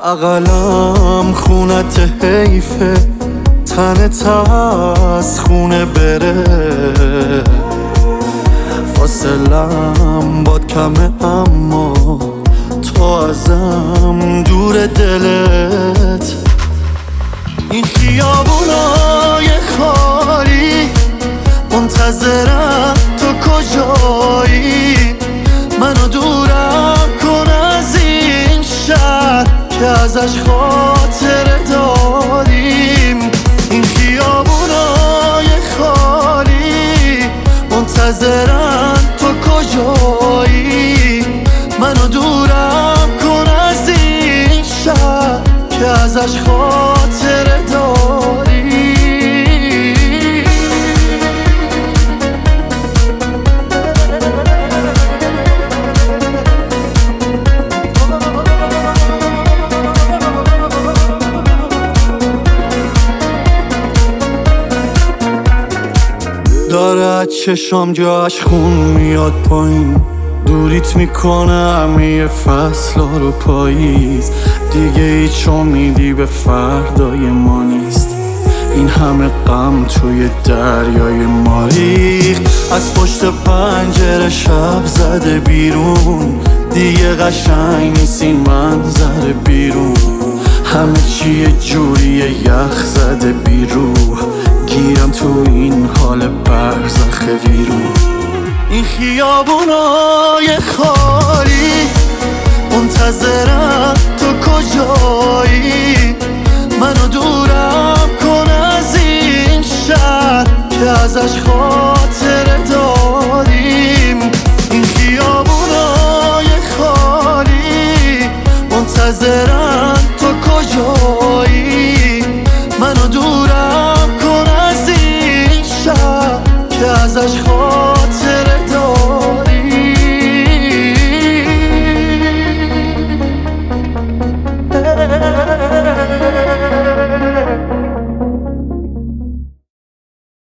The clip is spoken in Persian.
بغلم خونت حیفه، تنت از خونه بره. فاصلم باد کمه اما تو ازم دور دلت. این خیابونای خالی منتظرم، تو کجایی؟ منو دورم کن از این شهر که ازش خاطره داریم. این خیابونای خالی منتظرم، تو کجایی؟ منو دورم کن از این شهر که ازش خاطره داریم. داره چشام جاش خون میاد پایین، دوریت میکنم یه فصل رو پاییز. دیگه هیچ امیدی به فردای ما نیست، این همه غم توی دریای ما ریخت. از پشت پنجره شب زده بیرون، دیگه قشنگ نیست این منظر بیرون. همه چی یه جوریه یخ زده بیرون، گیرم تو این حال برزخ ویرون. این خیابونای خالی منتظرم، تو کجایی؟ منو دورم کن از این شهر که ازش خاطره داریم. این خیابونای خالی منتظرم،